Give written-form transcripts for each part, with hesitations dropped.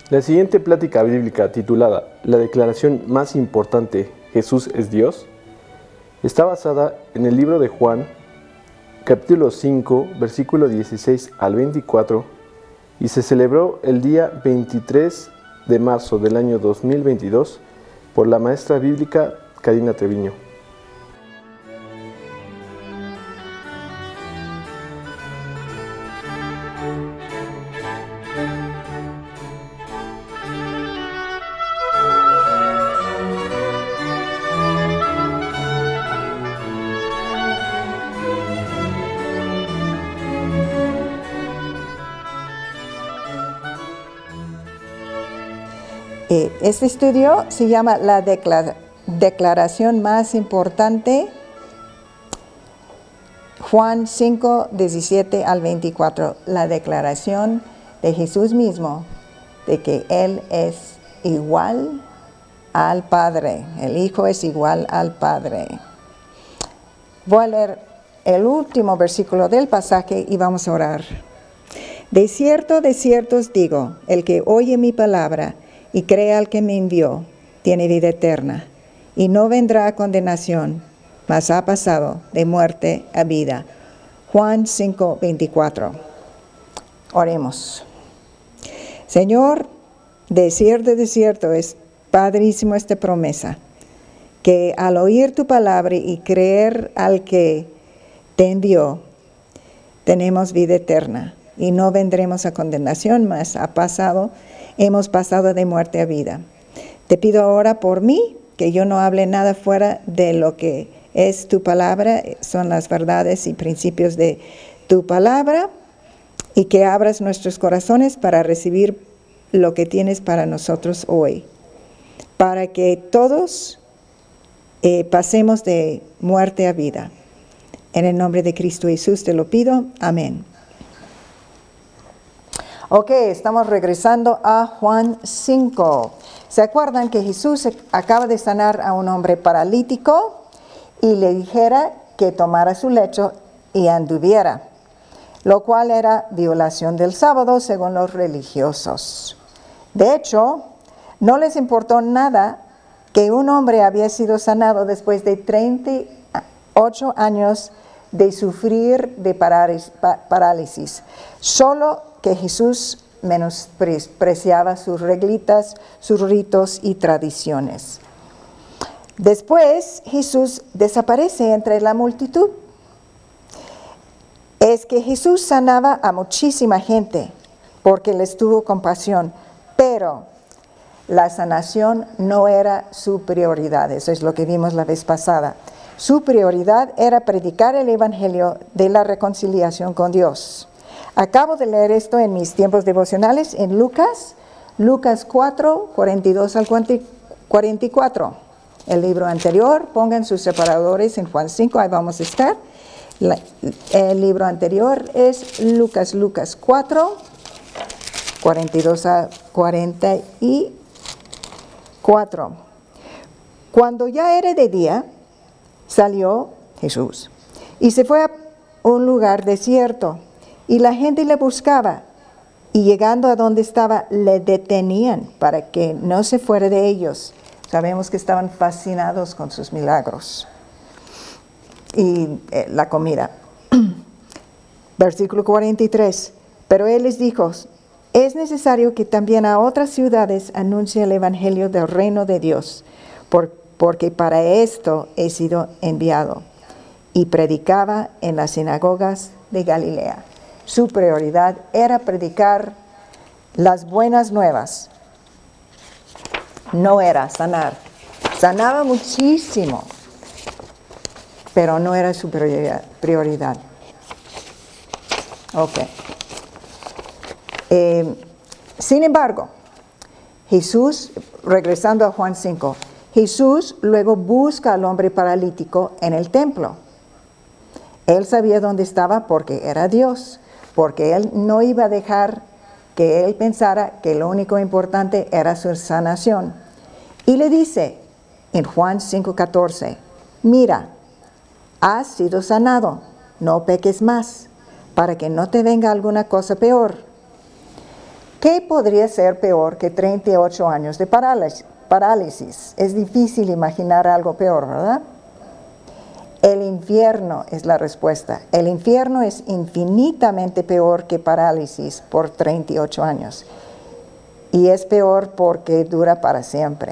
La siguiente plática bíblica titulada La declaración más importante, Jesús es Dios, está basada en el libro de Juan, capítulo 5, versículo 16 al 24, y se celebró el día 23 de marzo del año 2022 por la maestra bíblica Karina Treviño. Este estudio se llama la declaración más importante, Juan 5, 17 al 24, la declaración de Jesús mismo de que Él es igual al Padre, el Hijo es igual al Padre. Voy a leer el último versículo del pasaje y vamos a orar. De cierto os digo, el que oye mi palabra y cree al que me envió, tiene vida eterna, y no vendrá a condenación, mas ha pasado de muerte a vida. Juan 5, 24. Oremos. Señor, de cierto es padrísimo esta promesa, que al oír tu palabra y creer al que te envió, tenemos vida eterna, y no vendremos a condenación, mas hemos pasado de muerte a vida. Te pido ahora por mí, que yo no hable nada fuera de lo que es tu palabra, son las verdades y principios de tu palabra, y que abras nuestros corazones para recibir lo que tienes para nosotros hoy, para que todos pasemos de muerte a vida. En el nombre de Cristo Jesús te lo pido. Amén. Ok, estamos regresando a Juan 5. ¿Se acuerdan que Jesús acaba de sanar a un hombre paralítico y le dijera que tomara su lecho y anduviera? Lo cual era violación del sábado según los religiosos. De hecho, no les importó nada que un hombre había sido sanado después de 38 años de sufrir de parálisis. Solo que Jesús menospreciaba sus reglitas, sus ritos y tradiciones. Después Jesús desaparece entre la multitud. Es que Jesús sanaba a muchísima gente porque les tuvo compasión, pero la sanación no era su prioridad. Eso es lo que vimos la vez pasada. Su prioridad era predicar el evangelio de la reconciliación con Dios. Acabo de leer esto en mis tiempos devocionales en Lucas 4, 42 al 44. El libro anterior, pongan sus separadores en Juan 5, ahí vamos a estar. El libro anterior es Lucas 4, 42 a 44. Cuando ya era de día, salió Jesús y se fue a un lugar desierto. Y la gente le buscaba, y llegando a donde estaba, le detenían para que no se fuera de ellos. Sabemos que estaban fascinados con sus milagros y la comida. Versículo 43. Pero él les dijo, es necesario que también a otras ciudades anuncie el evangelio del reino de Dios, porque para esto he sido enviado. Y predicaba en las sinagogas de Galilea. Su prioridad era predicar las buenas nuevas. No era sanar. Sanaba muchísimo, pero no era su prioridad. Ok. Sin embargo, Jesús, regresando a Juan 5, Jesús luego busca al hombre paralítico en el templo. Él sabía dónde estaba porque era Dios. Porque Él no iba a dejar que él pensara que lo único importante era su sanación. Y le dice en Juan 5:14, mira, has sido sanado, no peques más, para que no te venga alguna cosa peor. ¿Qué podría ser peor que 38 años de parálisis? Es difícil imaginar algo peor, ¿verdad? El infierno es la respuesta. El infierno es infinitamente peor que parálisis por 38 años. Y es peor porque dura para siempre.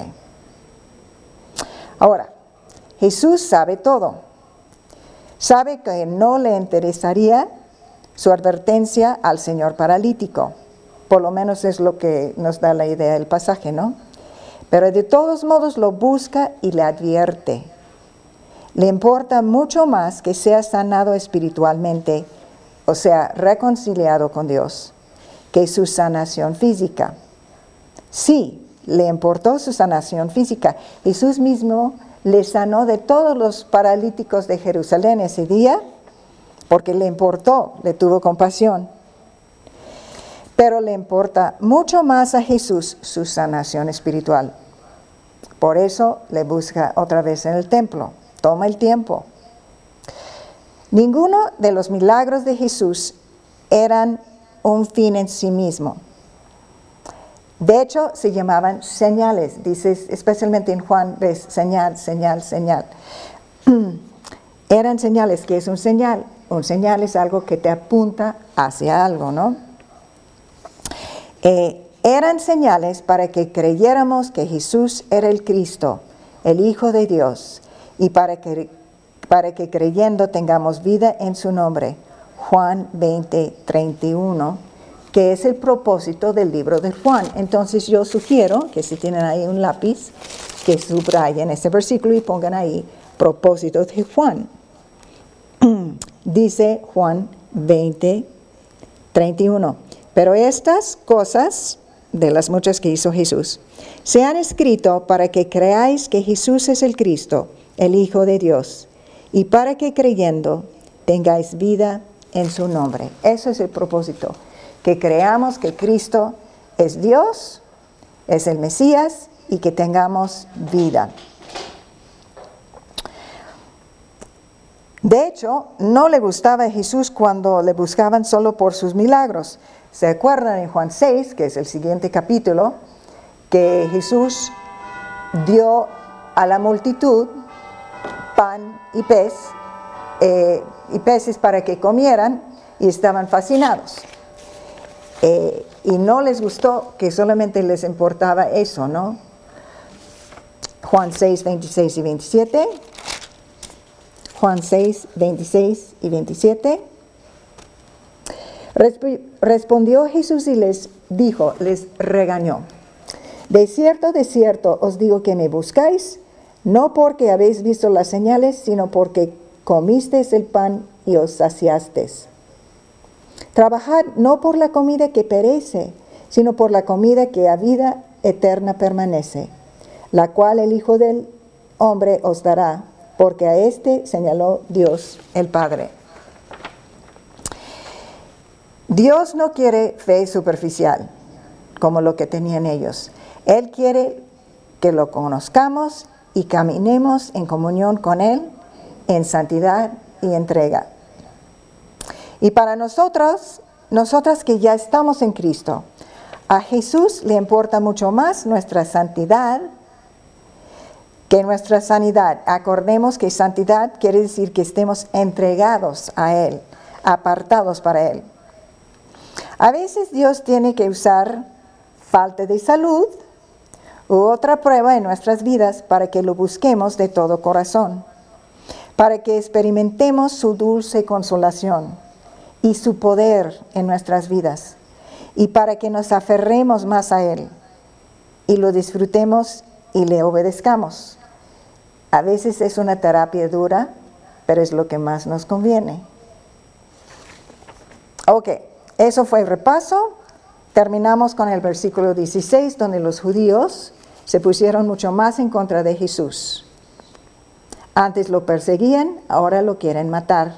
Ahora, Jesús sabe todo. Sabe que no le interesaría su advertencia al señor paralítico. Por lo menos es lo que nos da la idea del pasaje, ¿no? Pero de todos modos lo busca y le advierte. Le importa mucho más que sea sanado espiritualmente, o sea, reconciliado con Dios, que su sanación física. Sí, le importó su sanación física. Jesús mismo le sanó de todos los paralíticos de Jerusalén ese día, porque le importó, le tuvo compasión. Pero le importa mucho más a Jesús su sanación espiritual. Por eso le busca otra vez en el templo. Toma el tiempo. Ninguno de los milagros de Jesús eran un fin en sí mismo. De hecho, se llamaban señales. Dice, especialmente en Juan, ves, señal, señal, señal. Eran señales. ¿Qué es un señal? Un señal es algo que te apunta hacia algo, ¿no? Eran señales para que creyéramos que Jesús era el Cristo, el Hijo de Dios, y para que creyendo tengamos vida en su nombre. Juan 20:31, que es el propósito del libro de Juan. Entonces yo sugiero que si tienen ahí un lápiz, que subrayen ese versículo y pongan ahí propósito de Juan. Dice Juan 20:31, pero estas cosas, de las muchas que hizo Jesús, se han escrito para que creáis que Jesús es el Cristo, el Hijo de Dios, y para que creyendo tengáis vida en su nombre. Eso es el propósito, que creamos que Cristo es Dios, es el Mesías, y que tengamos vida. De hecho, no le gustaba a Jesús cuando le buscaban solo por sus milagros. ¿Se acuerdan en Juan 6, que es el siguiente capítulo, que Jesús dio a la multitud pan y peces para que comieran y estaban fascinados? Y no les gustó, que solamente les importaba eso, ¿no? Juan 6, 26 y 27. Juan 6, 26 y 27. Respondió Jesús y les dijo, les regañó: de cierto os digo que me buscáis, no porque habéis visto las señales, sino porque comisteis el pan y os saciasteis. Trabajad no por la comida que perece, sino por la comida que a vida eterna permanece, la cual el Hijo del Hombre os dará, porque a este señaló Dios el Padre. Dios no quiere fe superficial, como lo que tenían ellos. Él quiere que lo conozcamos y caminemos en comunión con Él, en santidad y entrega. Y para nosotras que ya estamos en Cristo, a Jesús le importa mucho más nuestra santidad que nuestra sanidad. Acordemos que santidad quiere decir que estemos entregados a Él, apartados para Él. A veces Dios tiene que usar falta de salud u otra prueba en nuestras vidas para que lo busquemos de todo corazón, para que experimentemos su dulce consolación y su poder en nuestras vidas, y para que nos aferremos más a Él y lo disfrutemos y le obedezcamos. A veces es una terapia dura, pero es lo que más nos conviene. Ok, eso fue el repaso. Terminamos con el versículo 16, donde los judíos se pusieron mucho más en contra de Jesús. Antes lo perseguían, ahora lo quieren matar.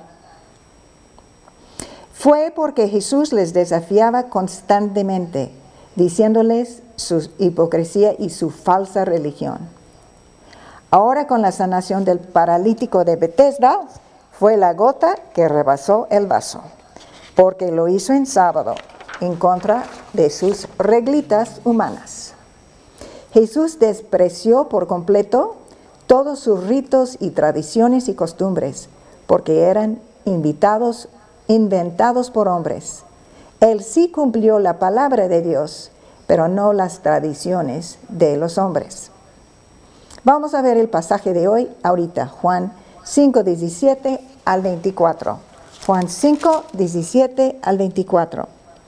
Fue porque Jesús les desafiaba constantemente, diciéndoles su hipocresía y su falsa religión. Ahora, con la sanación del paralítico de Betesda, fue la gota que rebasó el vaso, porque lo hizo en sábado, en contra de sus reglitas humanas. Jesús despreció por completo todos sus ritos y tradiciones y costumbres, porque eran inventados por hombres. Él sí cumplió la palabra de Dios, pero no las tradiciones de los hombres. Vamos a ver el pasaje de hoy, ahorita, Juan 5, 17 al 24. Juan 5, 17 al 24.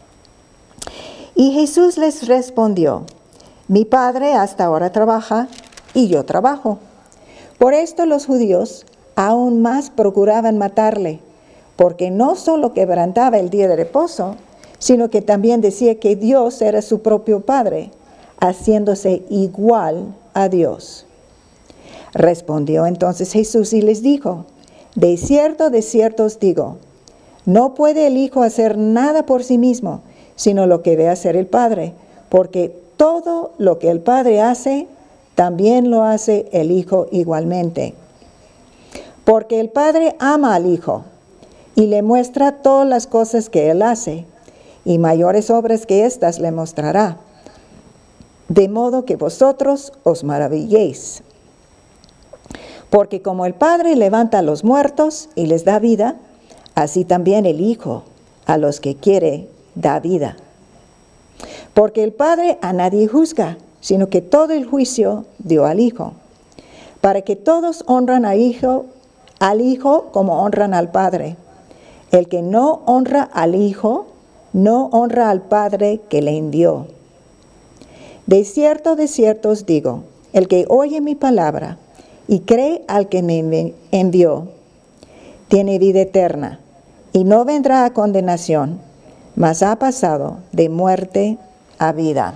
Y Jesús les respondió: mi Padre hasta ahora trabaja y yo trabajo. Por esto los judíos aún más procuraban matarle, porque no solo quebrantaba el día de reposo, sino que también decía que Dios era su propio Padre, haciéndose igual a Dios. Respondió entonces Jesús y les dijo: de cierto os digo, no puede el Hijo hacer nada por sí mismo, sino lo que ve hacer el Padre, porque todo lo que el Padre hace, también lo hace el Hijo igualmente. Porque el Padre ama al Hijo, y le muestra todas las cosas que Él hace, y mayores obras que éstas le mostrará, de modo que vosotros os maravilléis. Porque como el Padre levanta a los muertos y les da vida, así también el Hijo a los que quiere da vida. Porque el Padre a nadie juzga, sino que todo el juicio dio al Hijo, para que todos honran al Hijo como honran al Padre. El que no honra al Hijo, no honra al Padre que le envió. De cierto os digo, el que oye mi palabra y cree al que me envió, tiene vida eterna, y no vendrá a condenación, mas ha pasado de muerte a vida.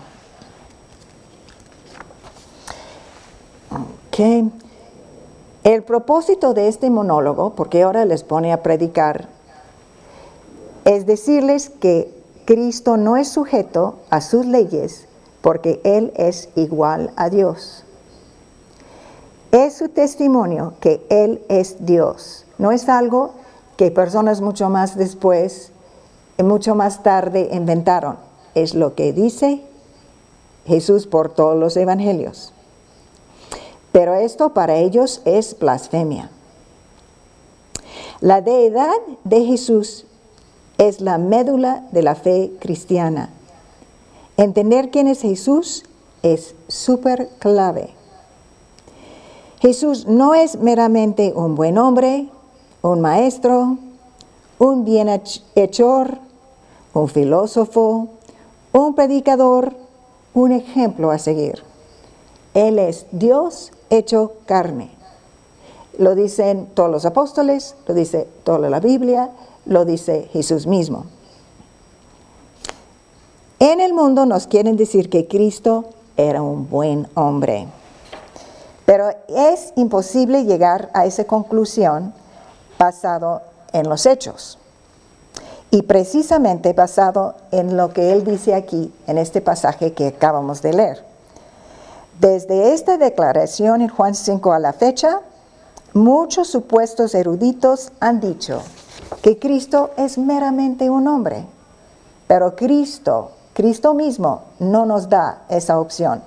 Okay. El propósito de este monólogo, porque ahora les pone a predicar, es decirles que Cristo no es sujeto a sus leyes, porque Él es igual a Dios. Es su testimonio que Él es Dios. No es algo que personas mucho más después, mucho más tarde inventaron. Es lo que dice Jesús por todos los evangelios. Pero esto para ellos es blasfemia. La deidad de Jesús es la médula de la fe cristiana. Entender quién es Jesús es súper clave. Jesús no es meramente un buen hombre, un maestro, un bienhechor, un filósofo, un predicador, un ejemplo a seguir. Él es Dios hecho carne. Lo dicen todos los apóstoles, lo dice toda la Biblia, lo dice Jesús mismo. En el mundo nos quieren decir que Cristo era un buen hombre. Pero es imposible llegar a esa conclusión basado en los hechos. Y precisamente basado en lo que él dice aquí, en este pasaje que acabamos de leer. Desde esta declaración en Juan 5 a la fecha, muchos supuestos eruditos han dicho que Cristo es meramente un hombre. Pero Cristo mismo no nos da esa opción.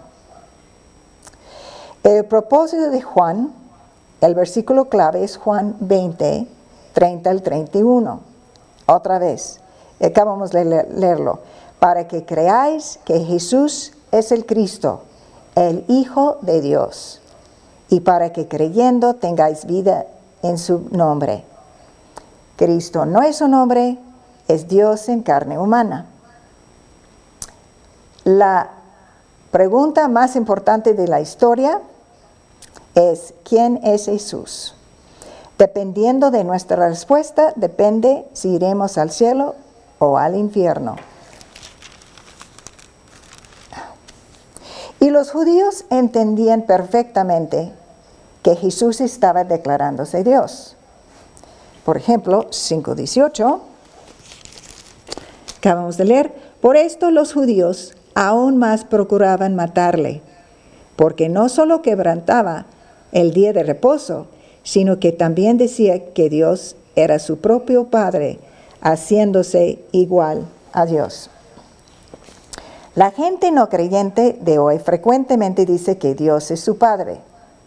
El propósito de Juan, el versículo clave es Juan 20, 30 al 31. Otra vez, acabamos de leerlo. Para que creáis que Jesús es el Cristo, el Hijo de Dios, y para que creyendo tengáis vida en su nombre. Cristo no es un hombre, es Dios en carne humana. La pregunta más importante de la historia es: ¿quién es Jesús? Dependiendo de nuestra respuesta, depende si iremos al cielo o al infierno. Y los judíos entendían perfectamente que Jesús estaba declarándose Dios. Por ejemplo, 5:18, acabamos de leer: por esto los judíos aún más procuraban matarle, porque no solo quebrantaba el día de reposo, sino que también decía que Dios era su propio Padre, haciéndose igual a Dios. La gente no creyente de hoy frecuentemente dice que Dios es su Padre.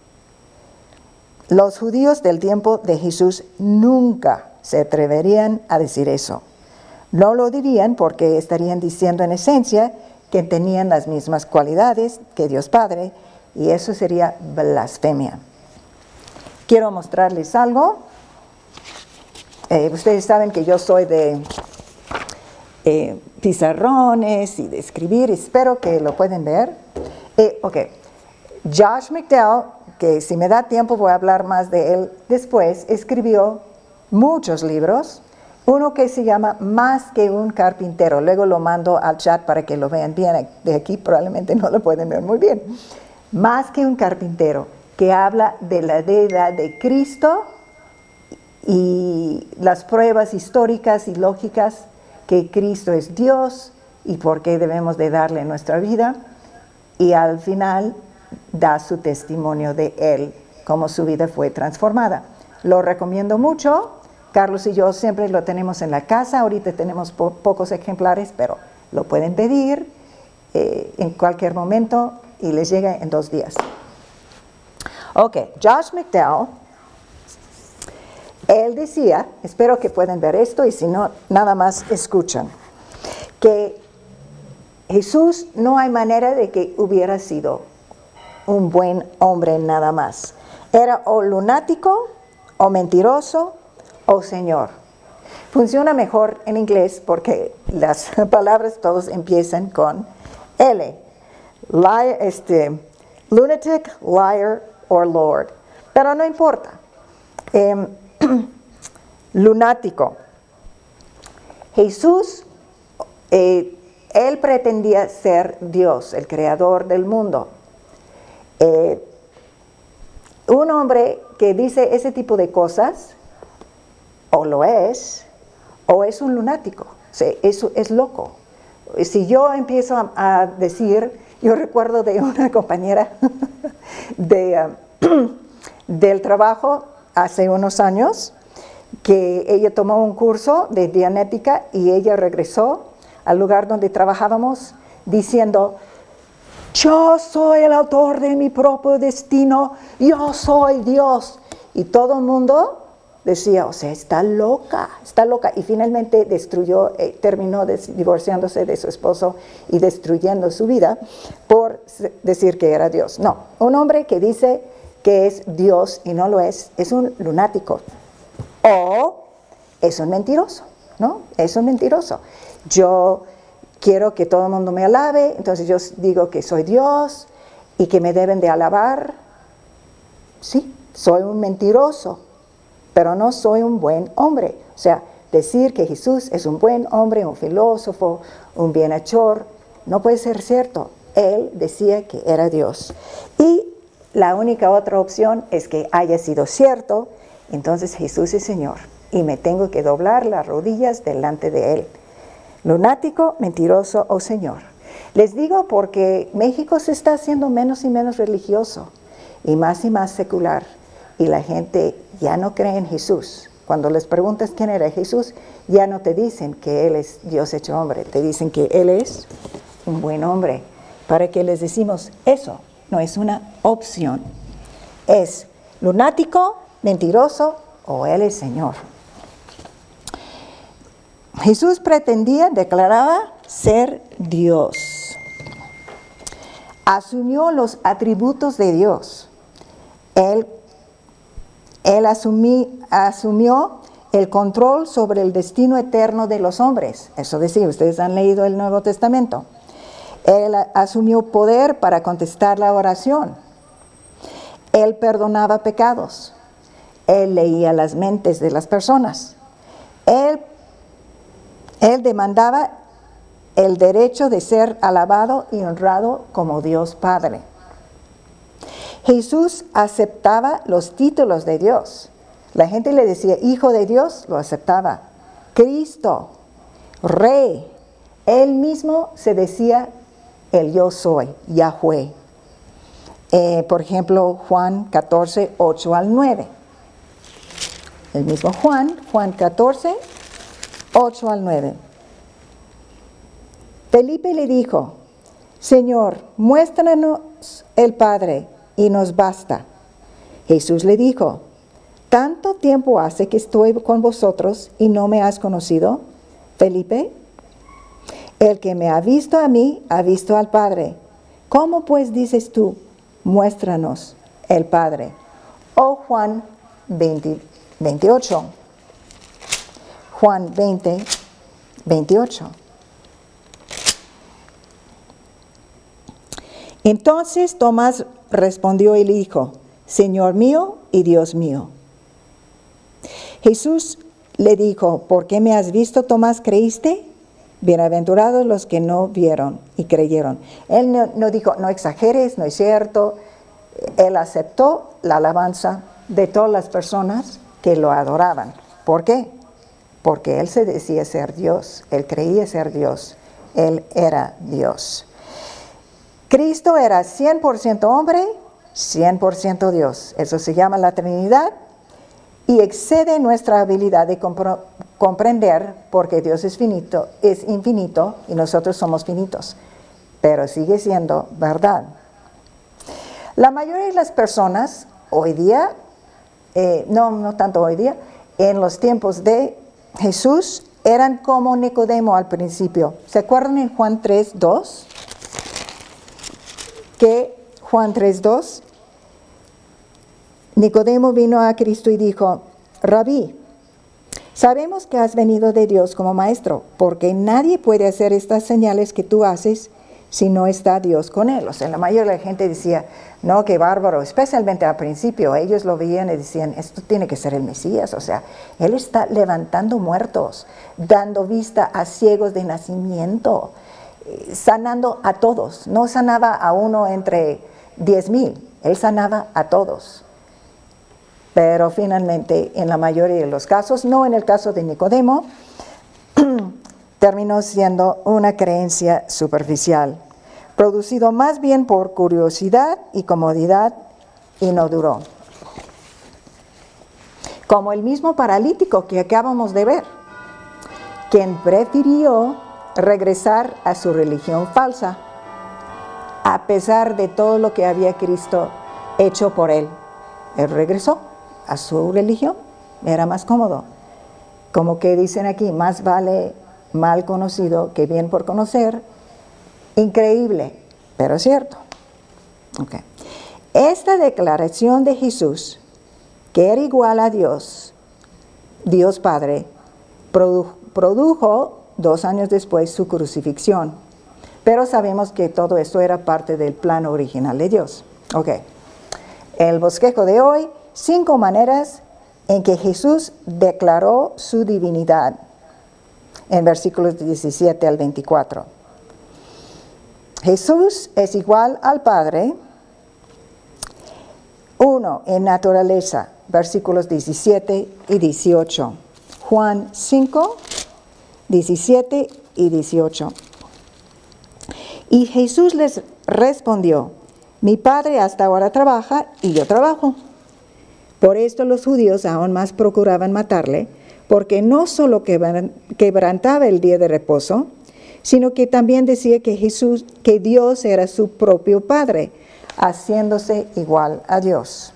Los judíos del tiempo de Jesús nunca se atreverían a decir eso. No lo dirían porque estarían diciendo en esencia que tenían las mismas cualidades que Dios Padre, y eso sería blasfemia. Quiero mostrarles algo. Ustedes saben que yo soy de pizarrones y de escribir, espero que lo pueden ver. Josh McDowell, que si me da tiempo voy a hablar más de él después, escribió muchos libros. Uno que se llama Más que un carpintero. Luego lo mando al chat para que lo vean bien. De aquí probablemente no lo pueden ver muy bien. Más que un carpintero, que habla de la deidad de Cristo y las pruebas históricas y lógicas que Cristo es Dios y por qué debemos de darle nuestra vida. Y al final da su testimonio de Él, cómo su vida fue transformada. Lo recomiendo mucho. Carlos y yo siempre lo tenemos en la casa. Ahorita tenemos pocos ejemplares, pero lo pueden pedir en cualquier momento y les llega en 2 días. Josh McDowell, él decía, espero que puedan ver esto y si no, nada más escuchan, que Jesús no hay manera de que hubiera sido un buen hombre nada más. Era o lunático, o mentiroso, o Señor. Funciona mejor en inglés porque las palabras todos empiezan con L. Lunatic, liar, or Lord. Pero no importa. Lunático. Jesús, él pretendía ser Dios, el creador del mundo. Un hombre que dice ese tipo de cosas, o lo es, o es un lunático, eso es loco. Si yo empiezo a decir, yo recuerdo de una compañera del trabajo hace unos años, que ella tomó un curso de Dianética y ella regresó al lugar donde trabajábamos diciendo, yo soy el autor de mi propio destino, yo soy Dios. Y todo el mundo decía, está loca. Y finalmente terminó divorciándose de su esposo y destruyendo su vida por decir que era Dios. No, un hombre que dice que es Dios y no lo es un lunático. O es un mentiroso, ¿no? Es un mentiroso. Yo quiero que todo el mundo me alabe, entonces yo digo que soy Dios y que me deben de alabar. Sí, soy un mentiroso, pero no soy un buen hombre. O sea, decir que Jesús es un buen hombre, un filósofo, un bienhechor, no puede ser cierto. Él decía que era Dios. Y la única otra opción es que haya sido cierto, entonces Jesús es Señor y me tengo que doblar las rodillas delante de Él. Lunático, mentiroso o Señor. Les digo porque México se está haciendo menos y menos religioso y más secular. Y la gente ya no cree en Jesús. Cuando les preguntas quién era Jesús, ya no te dicen que Él es Dios hecho hombre. Te dicen que Él es un buen hombre. ¿Para qué les decimos eso? No es una opción. Es lunático, mentiroso o Él es Señor. Jesús declaraba ser Dios. Asumió los atributos de Dios. Él asumió el control sobre el destino eterno de los hombres. Eso decía, ustedes han leído el Nuevo Testamento. Él asumió poder para contestar la oración. Él perdonaba pecados. Él leía las mentes de las personas. Él demandaba el derecho de ser alabado y honrado como Dios Padre. Jesús aceptaba los títulos de Dios. La gente le decía, Hijo de Dios, lo aceptaba. Cristo, Rey. Él mismo se decía, el yo soy, Yahweh. Por ejemplo, Juan 14, 8 al 9. El mismo Juan 14, 8 al 9. Felipe le dijo, Señor, muéstranos el Padre y nos basta. Jesús le dijo, ¿tanto tiempo hace que estoy con vosotros y no me has conocido, Felipe? El que me ha visto a mí, ha visto al Padre. ¿Cómo pues dices tú, muéstranos el Padre? O Juan 28. Juan 20, 28. Entonces Tomás respondió y le dijo, Señor mío y Dios mío. Jesús le dijo, ¿por qué me has visto, Tomás, creíste? Bienaventurados los que no vieron y creyeron. Él no dijo, no exageres, no es cierto. Él aceptó la alabanza de todas las personas que lo adoraban. ¿Por qué? Porque él se decía ser Dios, él creía ser Dios, él era Dios. Cristo era 100% hombre, 100% Dios. Eso se llama la Trinidad y excede nuestra habilidad de comprender porque Dios es infinito y nosotros somos finitos. Pero sigue siendo verdad. La mayoría de las personas hoy día, no tanto hoy día, en los tiempos de Jesús eran como Nicodemo al principio. ¿Se acuerdan en Juan 3:2? Que Juan 3:2, Nicodemo vino a Cristo y dijo, Rabí, sabemos que has venido de Dios como maestro, porque nadie puede hacer estas señales que tú haces si no está Dios con él. O sea, la mayoría de la gente decía, no, qué bárbaro, especialmente al principio, ellos lo veían y decían, esto tiene que ser el Mesías, o sea, él está levantando muertos, dando vista a ciegos de nacimiento, sanando a todos, no sanaba a uno entre 10,000, él sanaba a todos. Pero finalmente, en la mayoría de los casos, no en el caso de Nicodemo, terminó siendo una creencia superficial, producido más bien por curiosidad y comodidad, y no duró. Como el mismo paralítico que acabamos de ver, quien prefirió regresar a su religión falsa, a pesar de todo lo que había Cristo hecho por él. Él regresó a su religión, era más cómodo. Como que dicen aquí, más vale mal conocido que bien por conocer. Increíble, pero cierto. Okay. Esta declaración de Jesús, que era igual a Dios, Dios Padre, produjo 2 años después su crucifixión. Pero sabemos que todo esto era parte del plan original de Dios. Okay. El bosquejo de hoy, 5 maneras en que Jesús declaró su divinidad, en versículos 17 al 24. Jesús es igual al Padre. 1, en naturaleza, versículos 17 y 18. Juan 5, 17 y 18. Y Jesús les respondió, mi Padre hasta ahora trabaja y yo trabajo. Por esto los judíos aún más procuraban matarle, porque no solo quebrantaba el día de reposo, sino que también decía que Dios era su propio Padre, haciéndose igual a Dios.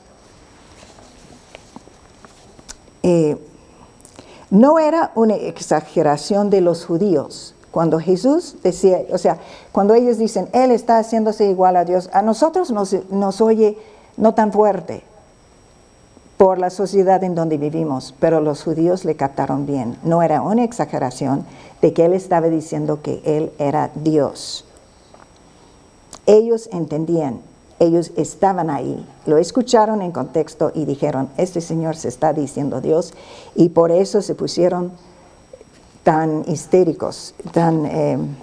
No era una exageración de los judíos. Cuando Jesús decía, o sea, cuando ellos dicen, Él está haciéndose igual a Dios, a nosotros nos oye no tan fuerte por la sociedad en donde vivimos, pero los judíos le captaron bien. No era una exageración de que Él estaba diciendo que Él era Dios. Ellos entendían, ellos estaban ahí, lo escucharon en contexto y dijeron, este Señor se está diciendo Dios, y por eso se pusieron tan histéricos, tan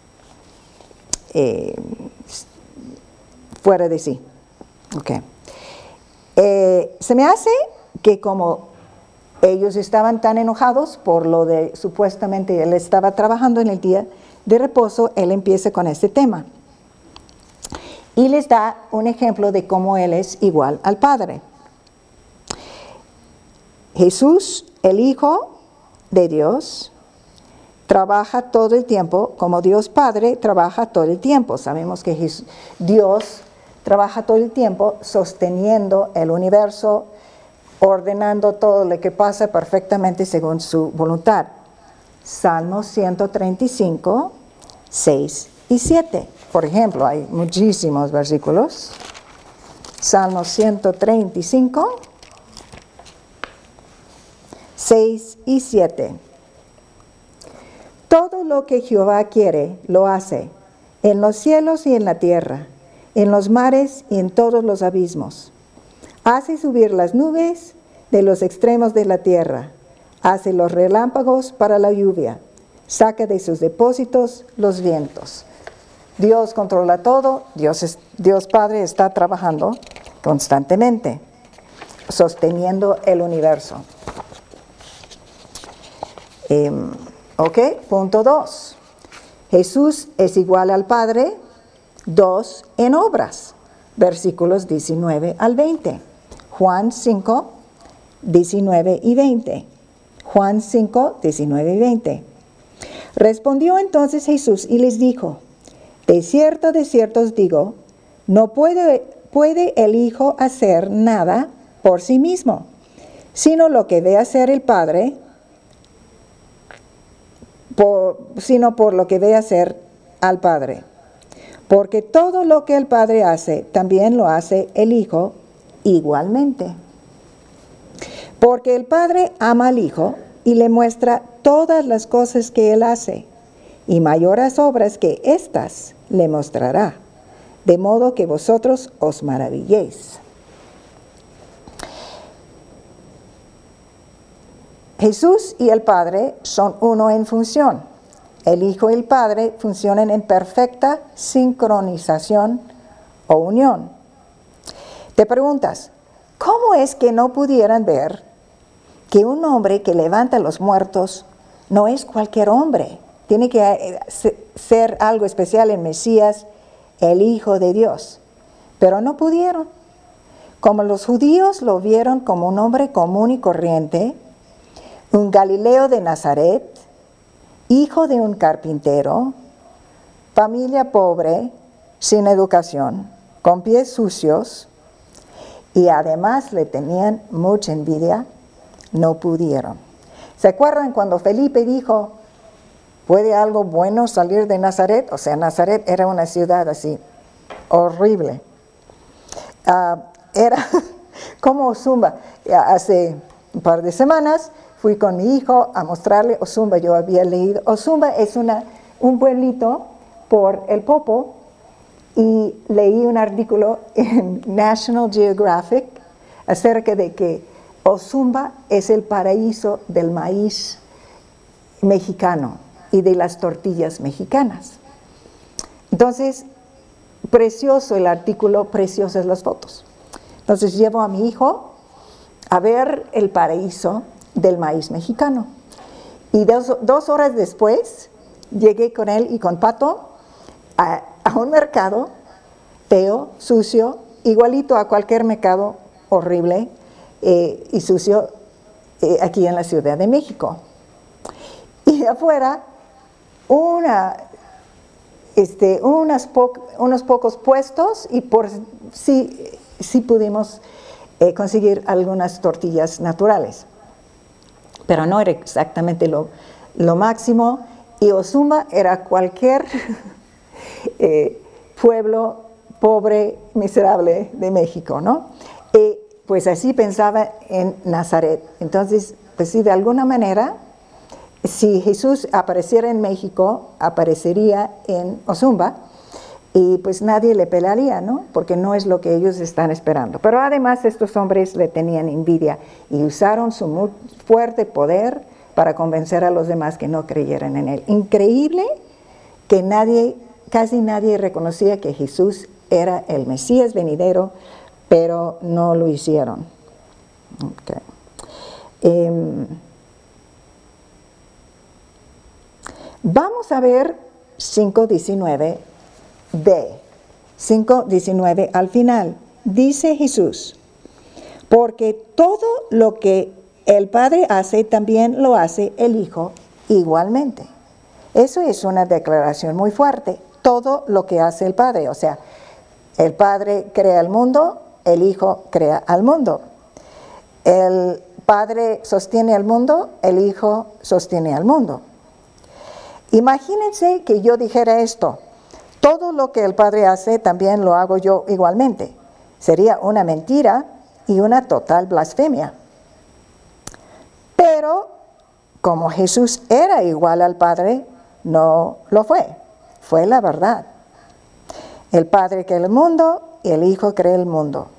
fuera de sí. Okay. Se me hace que como ellos estaban tan enojados por lo de supuestamente Él estaba trabajando en el día de reposo, Él empieza con este tema. Y les da un ejemplo de cómo Él es igual al Padre. Jesús, el Hijo de Dios, trabaja todo el tiempo, como Dios Padre trabaja todo el tiempo. Sabemos que Dios trabaja todo el tiempo sosteniendo el universo, ordenando todo lo que pasa perfectamente según su voluntad. Salmo 135, 6 y 7. Por ejemplo, hay muchísimos versículos. Salmo 135, 6 y 7. Todo lo que Jehová quiere, lo hace, en los cielos y en la tierra, en los mares y en todos los abismos. Hace subir las nubes de los extremos de la tierra, hace los relámpagos para la lluvia, saca de sus depósitos los vientos. Dios controla todo, Dios Padre está trabajando constantemente, sosteniendo el universo. Punto 2. Jesús es igual al Padre, 2 en obras, versículos 19 al 20. Juan 5, 19 y 20. Juan 5, 19 y 20. Respondió entonces Jesús y les dijo: de cierto os digo, no puede el Hijo hacer nada por sí mismo, sino lo que ve hacer el Padre, sino por lo que ve hacer al Padre. Porque todo lo que el Padre hace, también lo hace el Hijo igualmente. Porque el Padre ama al Hijo y le muestra todas las cosas que Él hace, y mayores obras que éstas le mostrará, de modo que vosotros os maravilléis. Jesús y el Padre son uno en función. El Hijo y el Padre funcionan en perfecta sincronización o unión. Te preguntas, ¿cómo es que no pudieran ver que un hombre que levanta a los muertos no es cualquier hombre? Tiene que ser algo especial en Mesías, el Hijo de Dios. Pero no pudieron. Como los judíos lo vieron como un hombre común y corriente, un Galileo de Nazaret, hijo de un carpintero, familia pobre, sin educación, con pies sucios, y además le tenían mucha envidia, no pudieron. ¿Se acuerdan cuando Felipe dijo: ¿puede algo bueno salir de Nazaret? O sea, Nazaret era una ciudad así, horrible. Era como Ozumba. Hace un par de semanas fui con mi hijo a mostrarle Ozumba. Yo había leído. Ozumba es un pueblito por el Popo, y leí un artículo en National Geographic acerca de que Ozumba es el paraíso del maíz mexicano y de las tortillas mexicanas. Entonces, precioso el artículo, preciosas las fotos. Entonces llevo a mi hijo a ver el paraíso del maíz mexicano. Y 2 horas después llegué con él y con Pato a un mercado feo, sucio, igualito a cualquier mercado horrible y sucio aquí en la Ciudad de México. Y afuera unos pocos puestos, y por sí pudimos conseguir algunas tortillas naturales. Pero no era exactamente lo máximo, y Ozumba era cualquier pueblo pobre, miserable de México, ¿no? Pues así pensaba en Nazaret. Entonces, pues sí, de alguna manera, si Jesús apareciera en México, aparecería en Ozumba, y pues nadie le pelaría, ¿no? Porque no es lo que ellos están esperando. Pero además estos hombres le tenían envidia y usaron su muy fuerte poder para convencer a los demás que no creyeran en él. Increíble que casi nadie reconocía que Jesús era el Mesías venidero, pero no lo hicieron. Vamos a ver 5:19b. 5:19 al final. Dice Jesús: porque todo lo que el Padre hace, también lo hace el Hijo igualmente. Eso es una declaración muy fuerte. Todo lo que hace el Padre, o sea, el Padre crea el mundo, el Hijo crea al mundo. El Padre sostiene al mundo, el Hijo sostiene al mundo. Imagínense que yo dijera esto: todo lo que el Padre hace también lo hago yo igualmente. Sería una mentira y una total blasfemia. Pero como Jesús era igual al Padre, no lo fue. Fue la verdad. El Padre crea el mundo y el Hijo crea el mundo.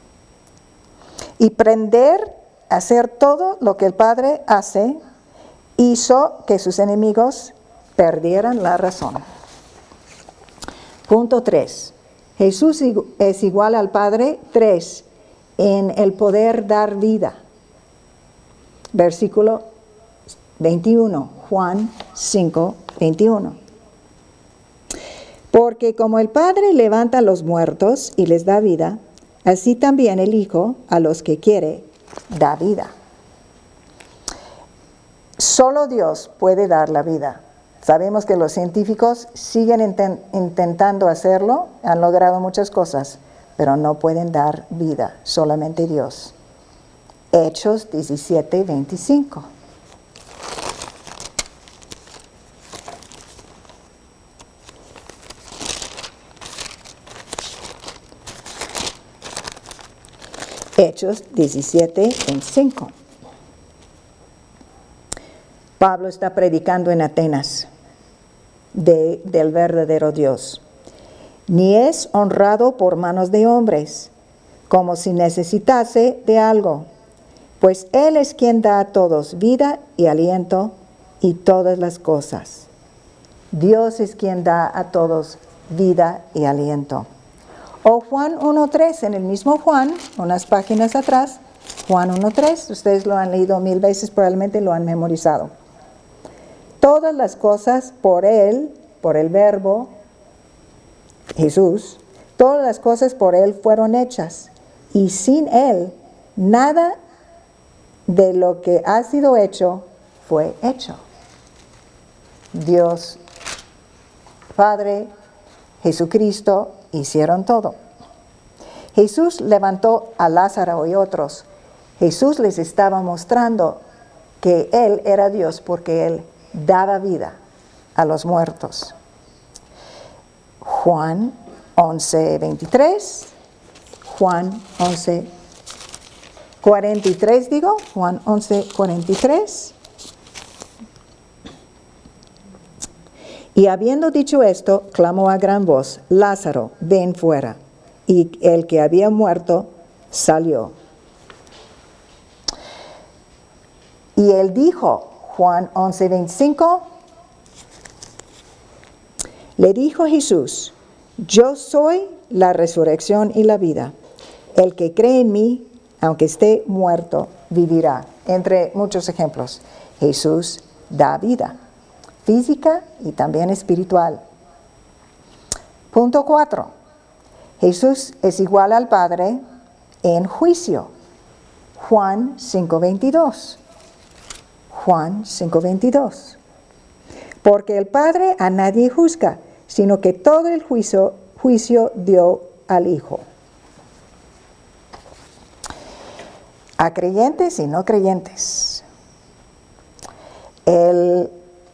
Y aprender a hacer todo lo que el Padre hace hizo que sus enemigos perdieran la razón. Punto 3. Jesús es igual al Padre, 3, en el poder dar vida. Versículo 21, Juan 5, 21. Porque como el Padre levanta a los muertos y les da vida, así también el Hijo a los que quiere da vida. Solo Dios puede dar la vida. Sabemos que los científicos siguen intentando hacerlo, han logrado muchas cosas, pero no pueden dar vida, solamente Dios. Hechos 17, 25. Hechos 17, 25. Pablo está predicando en Atenas del verdadero Dios. Ni es honrado por manos de hombres, como si necesitase de algo, pues Él es quien da a todos vida y aliento y todas las cosas. Dios es quien da a todos vida y aliento. O Juan 1.3, en el mismo Juan, unas páginas atrás, Juan 1.3, ustedes lo han leído 1000 veces, probablemente lo han memorizado. Todas las cosas por Él, por el Verbo, Jesús, todas las cosas por Él fueron hechas, y sin Él, nada de lo que ha sido hecho fue hecho. Dios, Padre, Jesucristo hicieron todo. Jesús levantó a Lázaro y otros. Jesús les estaba mostrando que Él era Dios porque Él daba vida a los muertos. Juan 11:23, Juan 11:43 digo, Juan 11:43. Y habiendo dicho esto, clamó a gran voz: Lázaro, ven fuera. Y el que había muerto salió. Y él dijo, Juan 11:25, le dijo Jesús: yo soy la resurrección y la vida. El que cree en mí, aunque esté muerto, vivirá. Entre muchos ejemplos, Jesús da vida, física y también espiritual. Punto 4. Jesús es igual al Padre en juicio. Juan 5:22. Juan 5:22. Porque el Padre a nadie juzga, sino que todo el juicio dio al Hijo. A creyentes y no creyentes. El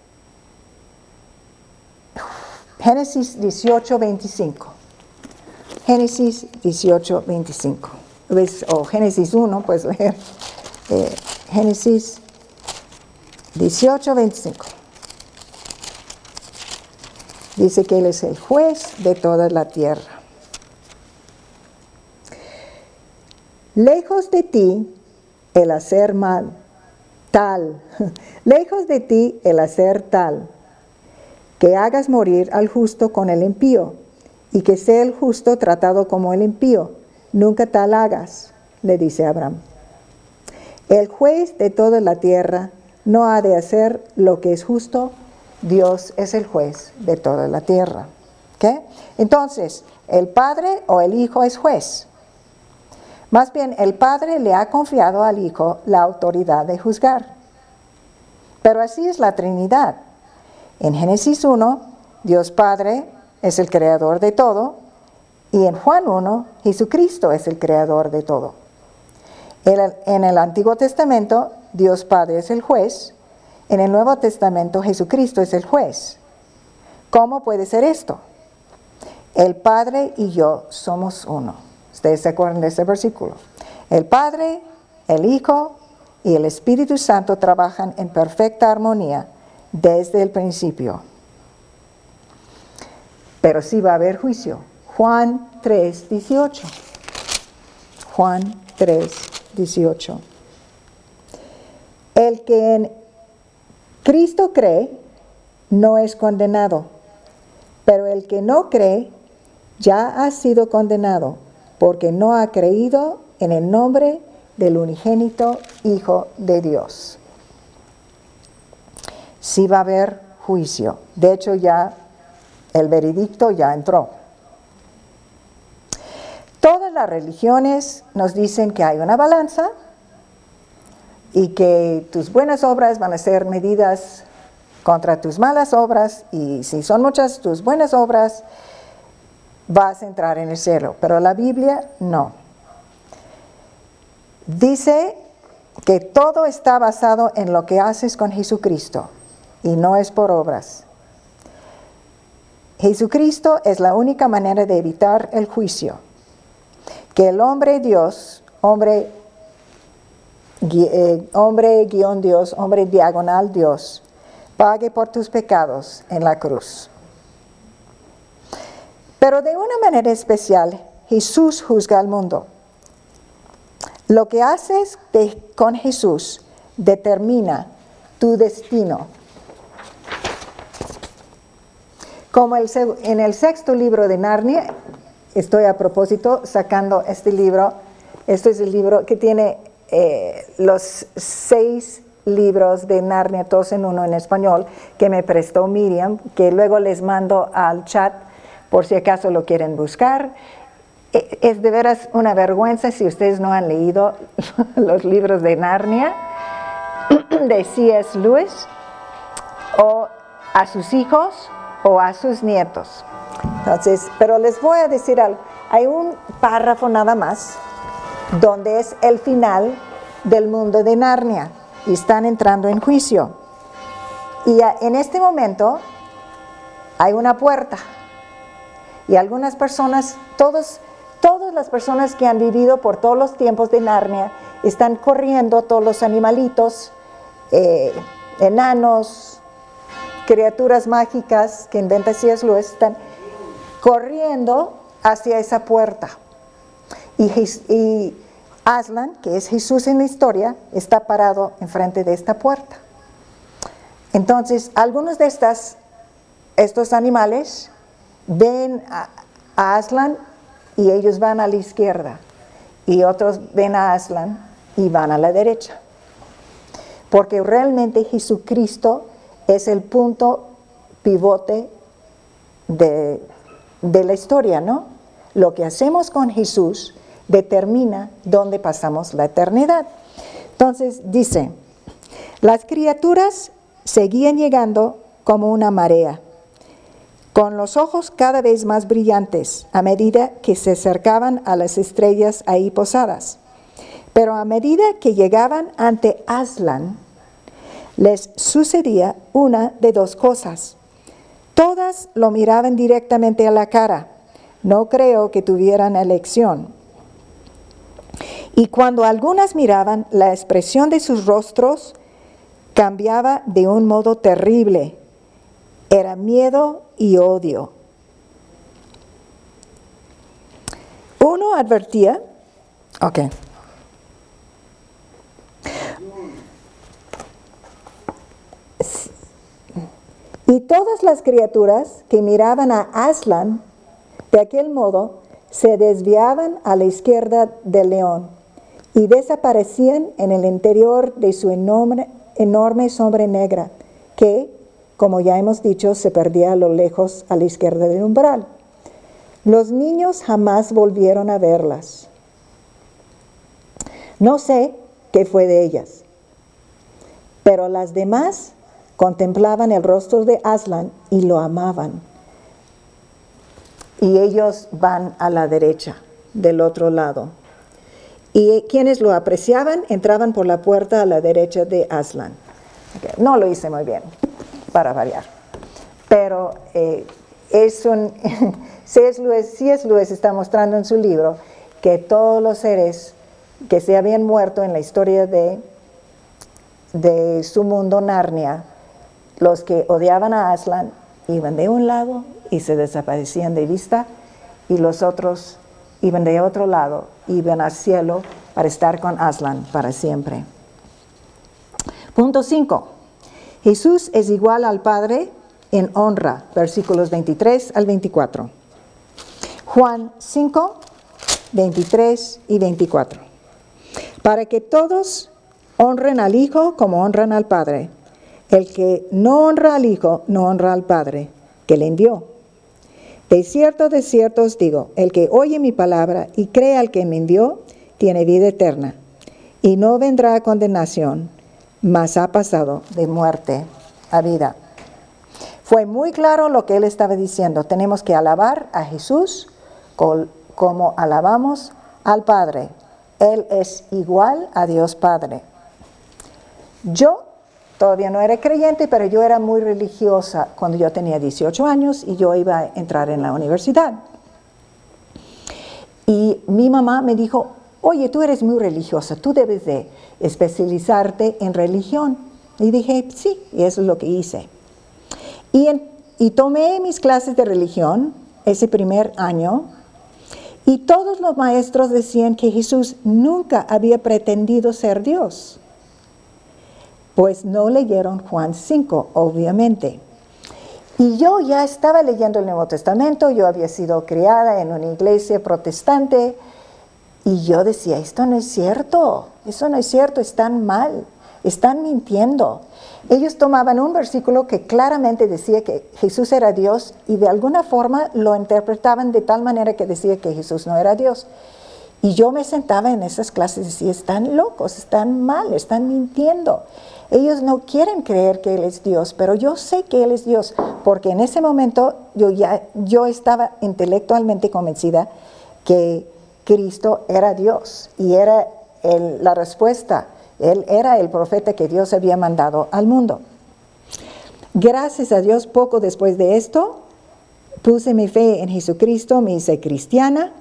Génesis 18:25. Génesis 18:25. O Génesis 1, puedes leer. Génesis 18:25. Dice que Él es el juez de toda la tierra. Lejos de ti el hacer mal, tal, lejos de ti el hacer tal, que hagas morir al justo con el impío, y que sea el justo tratado como el impío. Nunca tal hagas, le dice Abraham. El juez de toda la tierra no ha de hacer lo que es justo. Dios es el juez de toda la tierra. ¿Okay? Entonces, ¿el Padre o el Hijo es juez? Más bien, el Padre le ha confiado al Hijo la autoridad de juzgar. Pero así es la Trinidad. En Génesis 1, Dios Padre es el creador de todo, y en Juan 1, Jesucristo es el creador de todo. En el Antiguo Testamento, Dios Padre es el juez. En el Nuevo Testamento, Jesucristo es el juez. ¿Cómo puede ser esto? El Padre y yo somos uno. ¿Ustedes se acuerdan de ese versículo? El Padre, el Hijo y el Espíritu Santo trabajan en perfecta armonía desde el principio. Pero sí va a haber juicio. Juan 3:18. Juan 3:18. El que en Cristo cree no es condenado, pero el que no cree ya ha sido condenado, porque no ha creído en el nombre del unigénito Hijo de Dios. Sí va a haber juicio. De hecho, ya el veredicto ya entró. Todas las religiones nos dicen que hay una balanza y que tus buenas obras van a ser medidas contra tus malas obras, y si son muchas tus buenas obras, vas a entrar en el cielo. Pero la Biblia no. Dice que todo está basado en lo que haces con Jesucristo y no es por obras. Jesucristo es la única manera de evitar el juicio. Que el hombre Dios, hombre guión Dios, hombre diagonal Dios, pague por tus pecados en la cruz. Pero de una manera especial, Jesús juzga al mundo. Lo que haces con Jesús determina tu destino. Como en el sexto libro de Narnia, estoy a propósito sacando este libro. Este es el libro que tiene los 6 libros de Narnia, todos en uno en español, que me prestó Miriam, que luego les mando al chat por si acaso lo quieren buscar. Es de veras una vergüenza si ustedes no han leído los libros de Narnia de C.S. Lewis, o a sus hijos o a sus nietos. Entonces, pero les voy a decir algo. Hay un párrafo nada más donde es el final del mundo de Narnia y están entrando en juicio. Y en este momento hay una puerta y algunas personas, todas las personas que han vivido por todos los tiempos de Narnia están corriendo, todos los animalitos, enanos, criaturas mágicas que inventa C.S. Lewis, están corriendo hacia esa puerta. Y Aslan, que es Jesús en la historia, está parado enfrente de esta puerta. Entonces, algunos de estos animales ven a Aslan y ellos van a la izquierda, y otros ven a Aslan y van a la derecha. Porque realmente Jesucristo es el punto pivote de la historia, ¿no? Lo que hacemos con Jesús determina dónde pasamos la eternidad. Entonces dice, las criaturas seguían llegando como una marea, con los ojos cada vez más brillantes a medida que se acercaban a las estrellas ahí posadas. Pero a medida que llegaban ante Aslan, les sucedía una de dos cosas. Todas lo miraban directamente a la cara. No creo que tuvieran elección. Y cuando algunas miraban, la expresión de sus rostros cambiaba de un modo terrible. Era miedo y odio. Uno advertía, y todas las criaturas que miraban a Aslan de aquel modo se desviaban a la izquierda del león y desaparecían en el interior de su enorme sombra negra, que, como ya hemos dicho, se perdía a lo lejos a la izquierda del umbral. Los niños jamás volvieron a verlas. No sé qué fue de ellas, pero las demás contemplaban el rostro de Aslan y lo amaban. Y ellos van a la derecha, del otro lado. Y quienes lo apreciaban entraban por la puerta a la derecha de Aslan. Okay. No lo hice muy bien, para variar. Pero C.S. Lewis está mostrando en su libro que todos los seres que se habían muerto en la historia de su mundo Narnia, los que odiaban a Aslan, iban de un lado y se desaparecían de vista, y los otros iban de otro lado, iban al cielo para estar con Aslan para siempre. Punto 5. Jesús es igual al Padre en honra, versículos 23 al 24. Juan 5, 23 y 24. Para que todos honren al Hijo como honran al Padre. El que no honra al Hijo, no honra al Padre, que le envió. De cierto os digo, el que oye mi palabra y cree al que me envió, tiene vida eterna, y no vendrá a condenación, mas ha pasado de muerte a vida. Fue muy claro lo que él estaba diciendo. Tenemos que alabar a Jesús como alabamos al Padre. Él es igual a Dios Padre. Yo todavía no era creyente, pero yo era muy religiosa cuando yo tenía 18 años y yo iba a entrar en la universidad. Y mi mamá me dijo, oye, tú eres muy religiosa, tú debes de especializarte en religión. Y dije, sí, y eso es lo que hice. Y tomé mis clases de religión ese primer año, y todos los maestros decían que Jesús nunca había pretendido ser Dios. Pues no leyeron Juan 5, obviamente. Y yo ya estaba leyendo el Nuevo Testamento, yo había sido criada en una iglesia protestante, y yo decía, esto no es cierto, están mal, están mintiendo. Ellos tomaban un versículo que claramente decía que Jesús era Dios y de alguna forma lo interpretaban de tal manera que decía que Jesús no era Dios. Y yo me sentaba en esas clases y decía, están locos, están mal, están mintiendo. Ellos no quieren creer que Él es Dios, pero yo sé que Él es Dios, porque en ese momento yo estaba intelectualmente convencida que Cristo era Dios y era la respuesta. Él era el profeta que Dios había mandado al mundo. Gracias a Dios, poco después de esto, puse mi fe en Jesucristo, me hice cristiana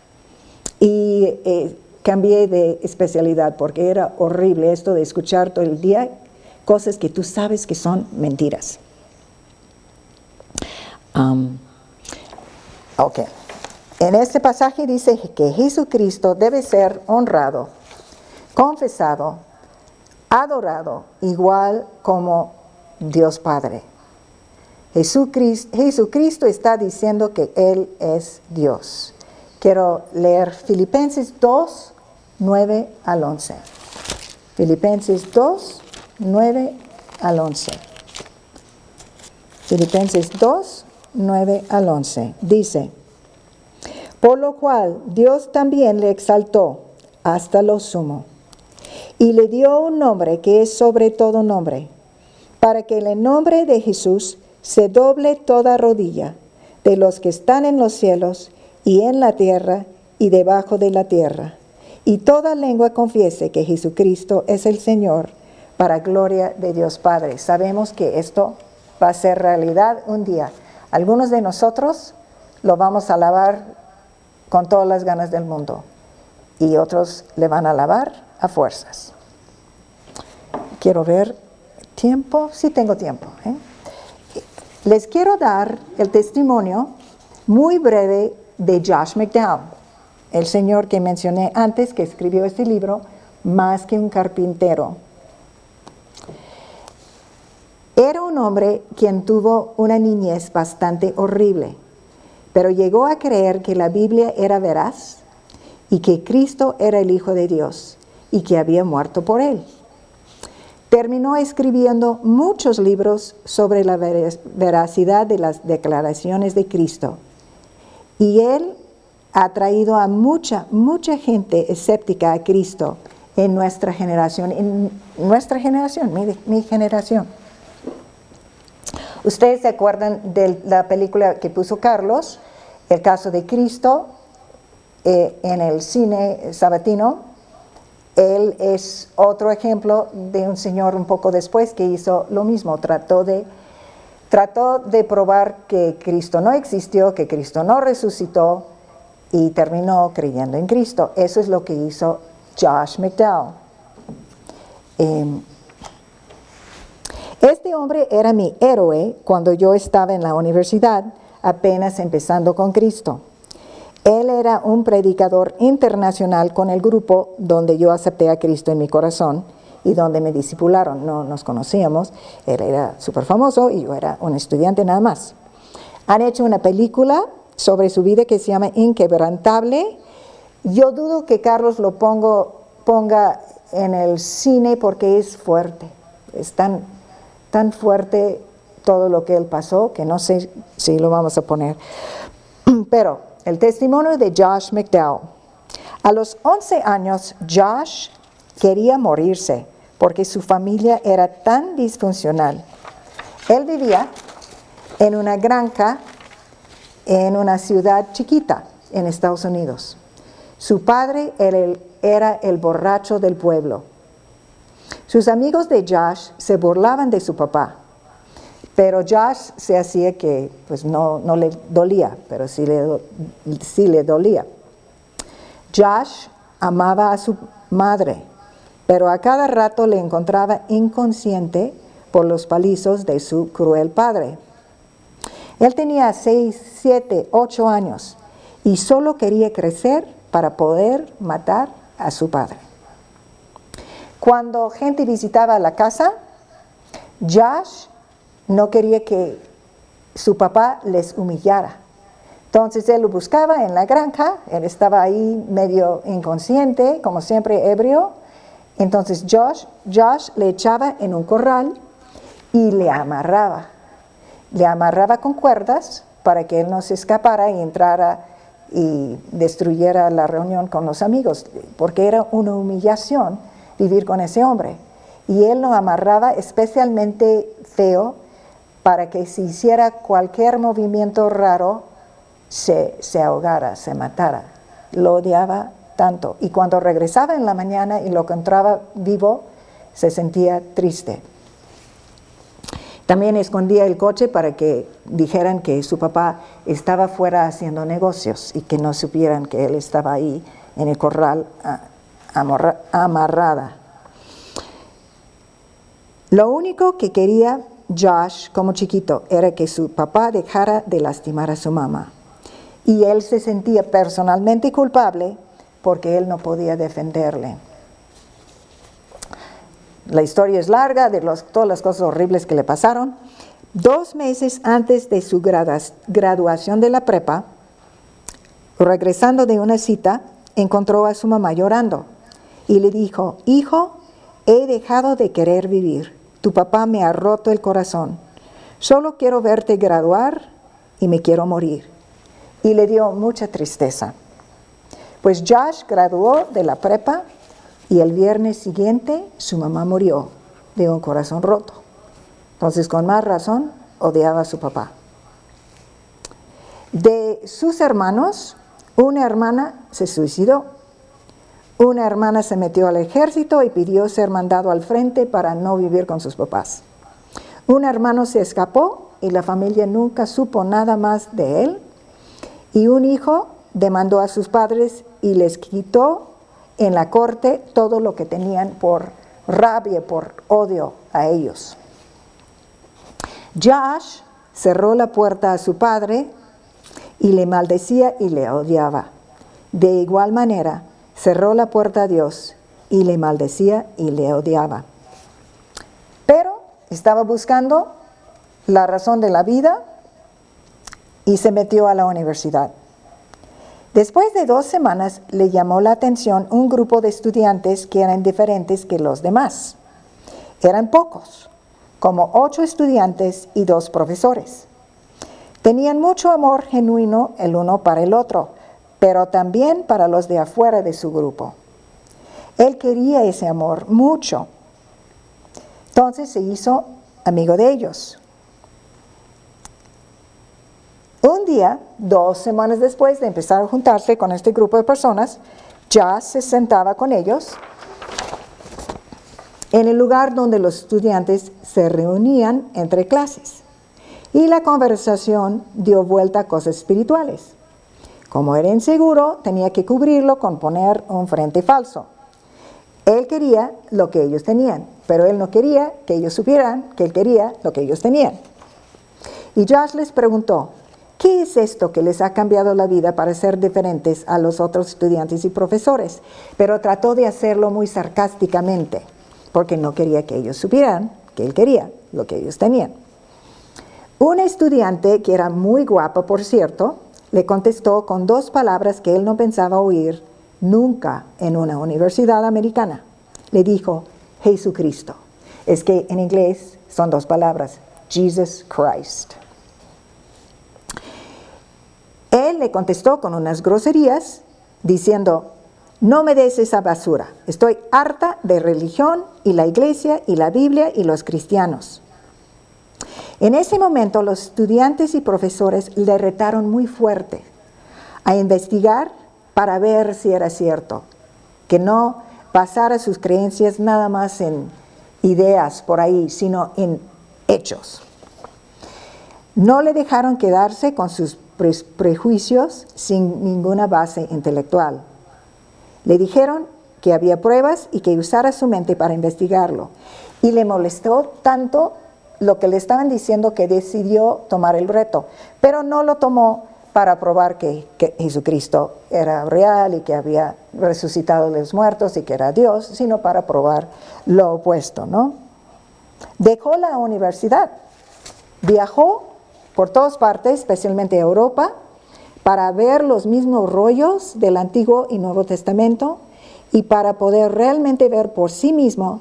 y cambié de especialidad porque era horrible esto de escuchar todo el día cosas que tú sabes que son mentiras. Ok. En este pasaje dice que Jesucristo debe ser honrado, confesado, adorado, igual como Dios Padre. Jesucristo está diciendo que Él es Dios. Quiero leer Filipenses 2, 9 al 11. Filipenses 2, 9 al 11. Filipenses 2, 9 al 11. Dice, por lo cual Dios también le exaltó hasta lo sumo, y le dio un nombre que es sobre todo nombre, para que en el nombre de Jesús se doble toda rodilla, de los que están en los cielos y en la tierra y debajo de la tierra, y toda lengua confiese que Jesucristo es el Señor, para gloria de Dios Padre. Sabemos que esto va a ser realidad un día. Algunos de nosotros lo vamos a alabar con todas las ganas del mundo, y otros le van a alabar a fuerzas. Quiero ver tiempo, sí tengo tiempo. Les quiero dar el testimonio muy breve de Josh McDowell, el señor que mencioné antes, que escribió este libro, Más que un carpintero. Era un hombre quien tuvo una niñez bastante horrible, pero llegó a creer que la Biblia era veraz y que Cristo era el Hijo de Dios y que había muerto por él. Terminó escribiendo muchos libros sobre la veracidad de las declaraciones de Cristo. Y él ha traído a mucha gente escéptica a Cristo en nuestra generación, mi generación. Ustedes se acuerdan de la película que puso Carlos, El caso de Cristo, en el cine sabatino. Él es otro ejemplo de un señor un poco después que hizo lo mismo, trató de probar que Cristo no existió, que Cristo no resucitó y terminó creyendo en Cristo. Eso es lo que hizo Josh McDowell. Este hombre era mi héroe cuando yo estaba en la universidad, apenas empezando con Cristo. Él era un predicador internacional con el grupo donde yo acepté a Cristo en mi corazón y donde me discipularon. No nos conocíamos, él era súper famoso y yo era un estudiante nada más. Han hecho una película sobre su vida que se llama Inquebrantable. Yo dudo que Carlos lo ponga en el cine porque es fuerte. Es tan fuerte todo lo que él pasó que no sé si lo vamos a poner. Pero el testimonio de Josh McDowell. A los 11 años, Josh quería morirse porque su familia era tan disfuncional. Él vivía en una granja en una ciudad chiquita en Estados Unidos. Su padre era el borracho del pueblo. Sus amigos de Josh se burlaban de su papá, pero Josh se hacía que pues no le dolía, pero sí le dolía. Josh amaba a su madre, pero a cada rato le encontraba inconsciente por los palizos de su cruel padre. Él tenía 6, 7, 8 años y solo quería crecer para poder matar a su padre. Cuando gente visitaba la casa, Josh no quería que su papá les humillara. Entonces él lo buscaba en la granja, él estaba ahí medio inconsciente, como siempre ebrio. Entonces Josh le echaba en un corral y le amarraba. Le amarraba con cuerdas para que él no se escapara y entrara y destruyera la reunión con los amigos, porque era una humillación vivir con ese hombre. Y él lo amarraba especialmente feo para que si hiciera cualquier movimiento raro, se ahogara, se matara. Lo odiaba tanto. Y cuando regresaba en la mañana y lo encontraba vivo, se sentía triste. También escondía el coche para que dijeran que su papá estaba fuera haciendo negocios y que no supieran que él estaba ahí en el corral amarrada. Lo único que quería Josh como chiquito era que su papá dejara de lastimar a su mamá. Y él se sentía personalmente culpable porque él no podía defenderle. La historia es larga de todas las cosas horribles que le pasaron. 2 meses antes de su graduación de la prepa, regresando de una cita, encontró a su mamá llorando y le dijo: hijo, he dejado de querer vivir. Tu papá me ha roto el corazón. Solo quiero verte graduar y me quiero morir. Y le dio mucha tristeza. Pues Josh graduó de la prepa y el viernes siguiente su mamá murió de un corazón roto. Entonces, con más razón, odiaba a su papá. De sus hermanos, una hermana se suicidó. Una hermana se metió al ejército y pidió ser mandado al frente para no vivir con sus papás. Un hermano se escapó y la familia nunca supo nada más de él. Y un hijo demandó a sus padres y les quitó en la corte todo lo que tenían por rabia, por odio a ellos. Josh cerró la puerta a su padre y le maldecía y le odiaba. De igual manera, cerró la puerta a Dios y le maldecía y le odiaba. Pero estaba buscando la razón de la vida y se metió a la universidad. Después de 2 semanas le llamó la atención un grupo de estudiantes que eran diferentes que los demás. Eran pocos, como 8 estudiantes y 2 profesores. Tenían mucho amor genuino el uno para el otro, pero también para los de afuera de su grupo. Él quería ese amor mucho. Entonces se hizo amigo de ellos. Un día, 2 semanas después de empezar a juntarse con este grupo de personas, ya se sentaba con ellos en el lugar donde los estudiantes se reunían entre clases. Y la conversación dio vuelta a cosas espirituales. Como era inseguro, tenía que cubrirlo con poner un frente falso. Él quería lo que ellos tenían, pero él no quería que ellos supieran que él quería lo que ellos tenían. Y Josh les preguntó, ¿qué es esto que les ha cambiado la vida para ser diferentes a los otros estudiantes y profesores? Pero trató de hacerlo muy sarcásticamente, porque no quería que ellos supieran que él quería lo que ellos tenían. Una estudiante, que era muy guapa, por cierto, le contestó con 2 palabras que él no pensaba oír nunca en una universidad americana. Le dijo, Jesucristo. Es que en inglés son 2 palabras, Jesus Christ. Él le contestó con unas groserías, diciendo, no me des esa basura. Estoy harta de religión y la iglesia y la Biblia y los cristianos. En ese momento los estudiantes y profesores le retaron muy fuerte a investigar para ver si era cierto, que no basara sus creencias nada más en ideas por ahí, sino en hechos. No le dejaron quedarse con sus prejuicios sin ninguna base intelectual. Le dijeron que había pruebas y que usara su mente para investigarlo. Y le molestó tanto lo que le estaban diciendo que decidió tomar el reto, pero no lo tomó para probar que Jesucristo era real y que había resucitado de los muertos y que era Dios, sino para probar lo opuesto, ¿no? Dejó la universidad, viajó por todas partes, especialmente Europa, para ver los mismos rollos del Antiguo y Nuevo Testamento y para poder realmente ver por sí mismo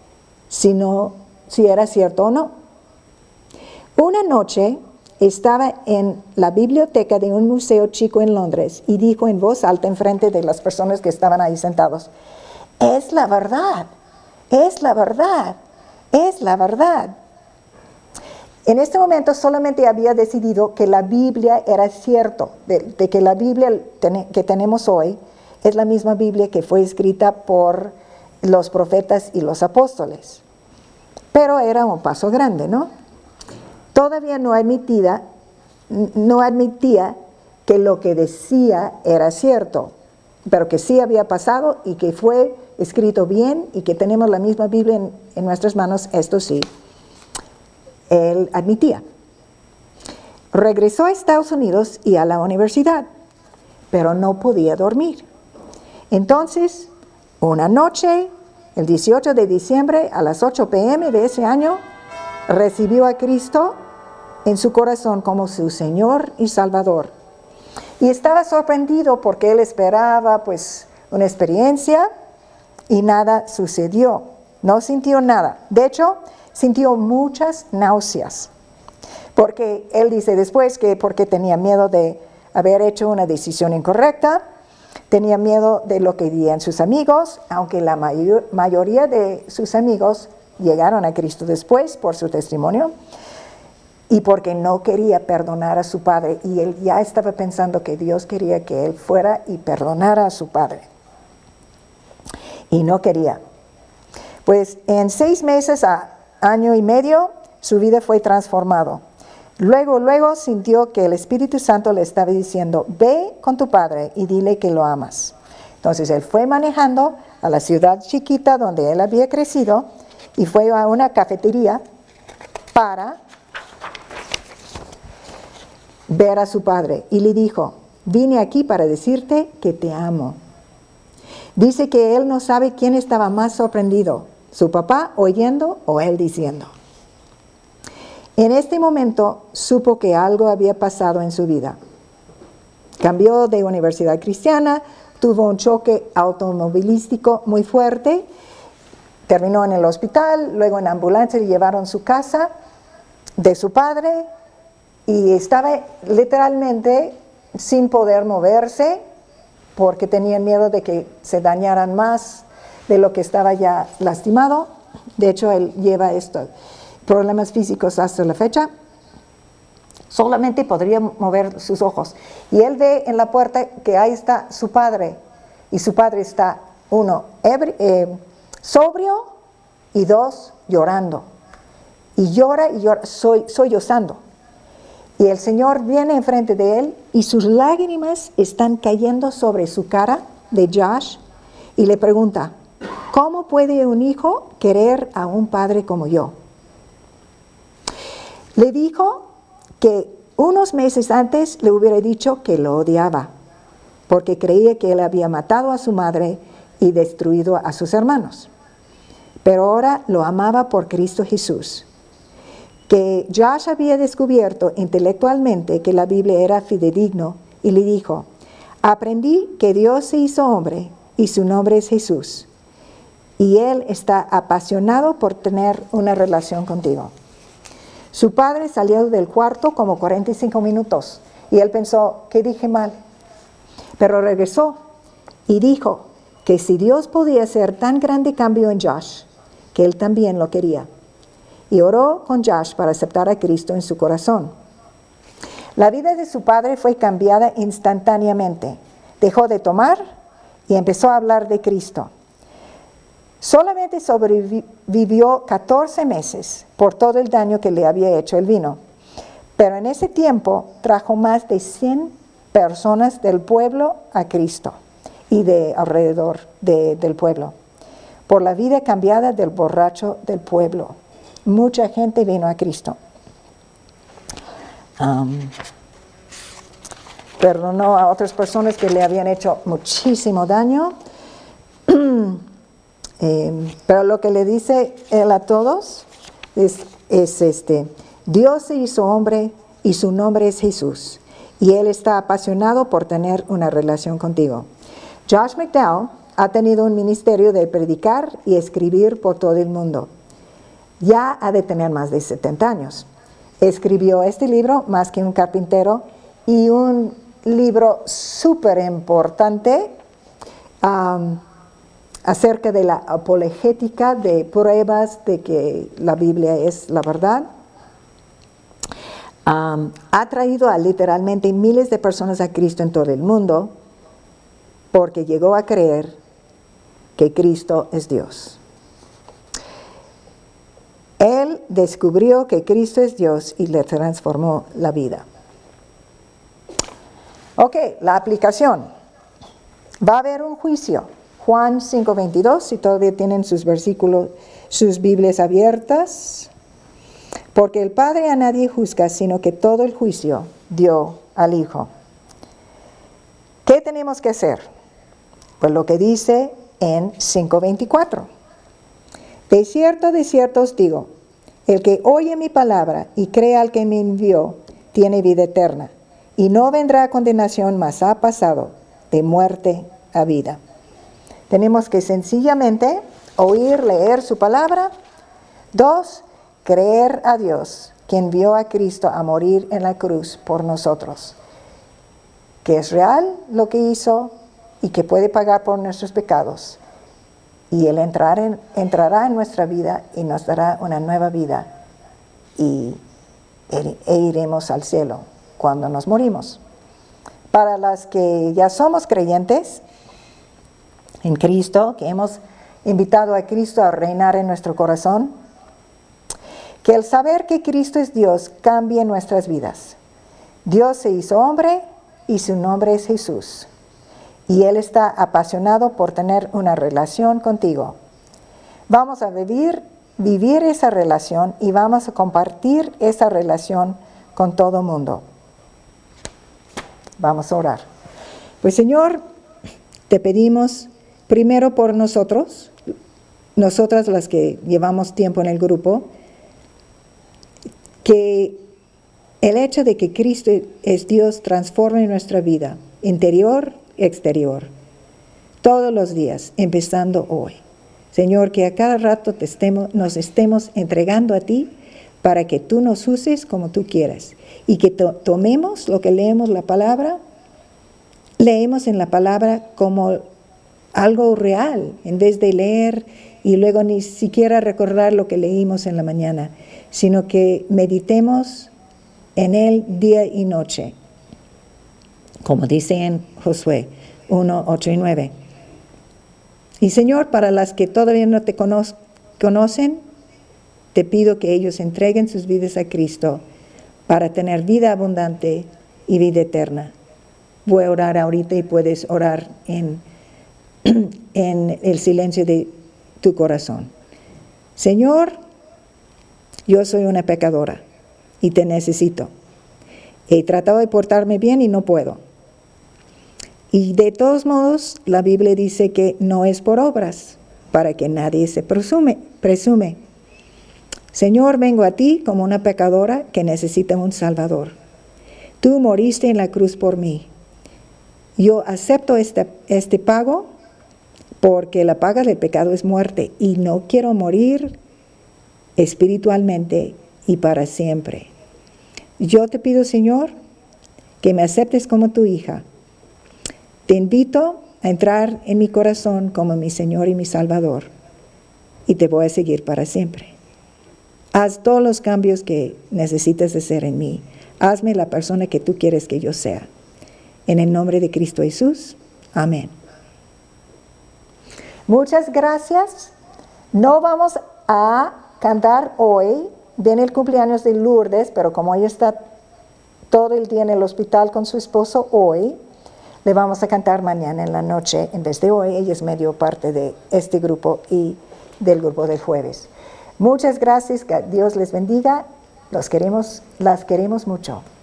si era cierto o no. Una noche estaba en la biblioteca de un museo chico en Londres y dijo en voz alta en frente de las personas que estaban ahí sentados, es la verdad, es la verdad, es la verdad. En este momento solamente había decidido que la Biblia era cierto, de que la Biblia que tenemos hoy es la misma Biblia que fue escrita por los profetas y los apóstoles. Pero era un paso grande, ¿no? Todavía no admitía que lo que decía era cierto, pero que sí había pasado y que fue escrito bien y que tenemos la misma Biblia en nuestras manos, esto sí, él admitía. Regresó a Estados Unidos y a la universidad, pero no podía dormir. Entonces, una noche, el 18 de diciembre a las 8 p.m. de ese año, recibió a Cristo en su corazón como su Señor y Salvador. Y estaba sorprendido porque él esperaba pues una experiencia y nada sucedió. No sintió nada. De hecho, sintió muchas náuseas. Porque él dice después que porque tenía miedo de haber hecho una decisión incorrecta, tenía miedo de lo que dirían sus amigos, aunque la mayoría de sus amigos llegaron a Cristo después por su testimonio, y porque no quería perdonar a su padre, y él ya estaba pensando que Dios quería que él fuera y perdonara a su padre. Y no quería. Pues en 6 meses a año y medio, su vida fue transformado. Luego sintió que el Espíritu Santo le estaba diciendo, ve con tu padre y dile que lo amas. Entonces él fue manejando a la ciudad chiquita donde él había crecido y fue a una cafetería para ver a su padre y le dijo, vine aquí para decirte que te amo. Dice que él no sabe quién estaba más sorprendido, su papá oyendo o él diciendo. En este momento supo que algo había pasado en su vida. Cambió de universidad cristiana, tuvo un choque automovilístico muy fuerte, terminó en el hospital, luego en ambulancia le llevaron a su casa de su padre y estaba literalmente sin poder moverse porque tenían miedo de que se dañaran más de lo que estaba ya lastimado. De hecho, él lleva estos problemas físicos hasta la fecha. solamente podría mover sus ojos. Y él ve en la puerta que ahí está su padre, y su padre está, uno, sobrio, y dos, llorando. Y llora, sollozando. Y el Señor viene enfrente de él, y sus lágrimas están cayendo sobre su cara de Josh, y le pregunta, ¿cómo puede un hijo querer a un padre como yo? Le dijo que unos meses antes le hubiera dicho que lo odiaba, porque creía que él había matado a su madre y destruido a sus hermanos. Pero ahora lo amaba por Cristo Jesús. Que Josh había descubierto intelectualmente que la Biblia era fidedigno y le dijo, aprendí que Dios se hizo hombre y su nombre es Jesús. Y él está apasionado por tener una relación contigo. Su padre salió del cuarto como 45 minutos y él pensó, ¿qué dije mal? Pero regresó y dijo que si Dios podía hacer tan grande cambio en Josh, que él también lo quería. Y oró con Josh para aceptar a Cristo en su corazón. La vida de su padre fue cambiada instantáneamente. Dejó de tomar y empezó a hablar de Cristo. Solamente sobrevivió 14 meses por todo el daño que le había hecho el vino. Pero en ese tiempo trajo más de 100 personas del pueblo a Cristo y de alrededor del pueblo. Por la vida cambiada del borracho del pueblo. Mucha gente vino a Cristo. Perdonó a otras personas que le habían hecho muchísimo daño. Pero lo que le dice él a todos es Dios se hizo hombre y su nombre es Jesús. Y él está apasionado por tener una relación contigo. Josh McDowell ha tenido un ministerio de predicar y escribir por todo el mundo. Ya ha de tener más de 70 años. Escribió este libro, Más que un carpintero, y un libro súper importante acerca de la apologética de pruebas de que la Biblia es la verdad. Ha traído a literalmente miles de personas a Cristo en todo el mundo porque llegó a creer que Cristo es Dios. Él descubrió que Cristo es Dios y le transformó la vida. Ok, la aplicación. Va a haber un juicio. Juan 5:22, si todavía tienen sus versículos, sus Biblias abiertas. Porque el Padre a nadie juzga, sino que todo el juicio dio al Hijo. ¿Qué tenemos que hacer? Pues lo que dice en 5:24. De cierto os digo, el que oye mi palabra y cree al que me envió, tiene vida eterna, y no vendrá a condenación, mas ha pasado de muerte a vida. Tenemos que sencillamente oír, leer su palabra. 2, creer a Dios, que envió a Cristo a morir en la cruz por nosotros. Que es real lo que hizo y que puede pagar por nuestros pecados. Y Él entrará en nuestra vida y nos dará una nueva vida. E iremos al cielo cuando nos morimos. Para las que ya somos creyentes en Cristo, que hemos invitado a Cristo a reinar en nuestro corazón, que el saber que Cristo es Dios cambie nuestras vidas. Dios se hizo hombre y su nombre es Jesús. Y Él está apasionado por tener una relación contigo. Vamos a vivir esa relación y vamos a compartir esa relación con todo el mundo. Vamos a orar. Pues Señor, te pedimos primero por nosotras las que llevamos tiempo en el grupo, que el hecho de que Cristo es Dios transforme nuestra vida, interior, exterior, todos los días, empezando hoy. Señor, que a cada rato nos estemos entregando a ti para que tú nos uses como tú quieras y que tomemos lo que leemos la palabra, leemos en la palabra como algo real, en vez de leer y luego ni siquiera recordar lo que leímos en la mañana, sino que meditemos en él día y noche, como dice en Josué 1, 8 y 9. Y Señor, para las que todavía no te conocen, te pido que ellos entreguen sus vidas a Cristo para tener vida abundante y vida eterna. Voy a orar ahorita y puedes orar en el silencio de tu corazón. Señor, yo soy una pecadora y te necesito. He tratado de portarme bien y no puedo. Y de todos modos, la Biblia dice que no es por obras, para que nadie se presume. Señor, vengo a ti como una pecadora que necesita un Salvador. Tú moriste en la cruz por mí. Yo acepto este pago porque la paga del pecado es muerte y no quiero morir espiritualmente y para siempre. Yo te pido, Señor, que me aceptes como tu hija. Te invito a entrar en mi corazón como mi Señor y mi Salvador y te voy a seguir para siempre. Haz todos los cambios que necesitas hacer en mí. Hazme la persona que tú quieres que yo sea. En el nombre de Cristo Jesús. Amén. Muchas gracias. No vamos a cantar hoy. Viene el cumpleaños de Lourdes, pero como ella está todo el día en el hospital con su esposo hoy, le vamos a cantar mañana en la noche. En vez de hoy, ella es medio parte de este grupo y del grupo del jueves. Muchas gracias, que Dios les bendiga, las queremos mucho.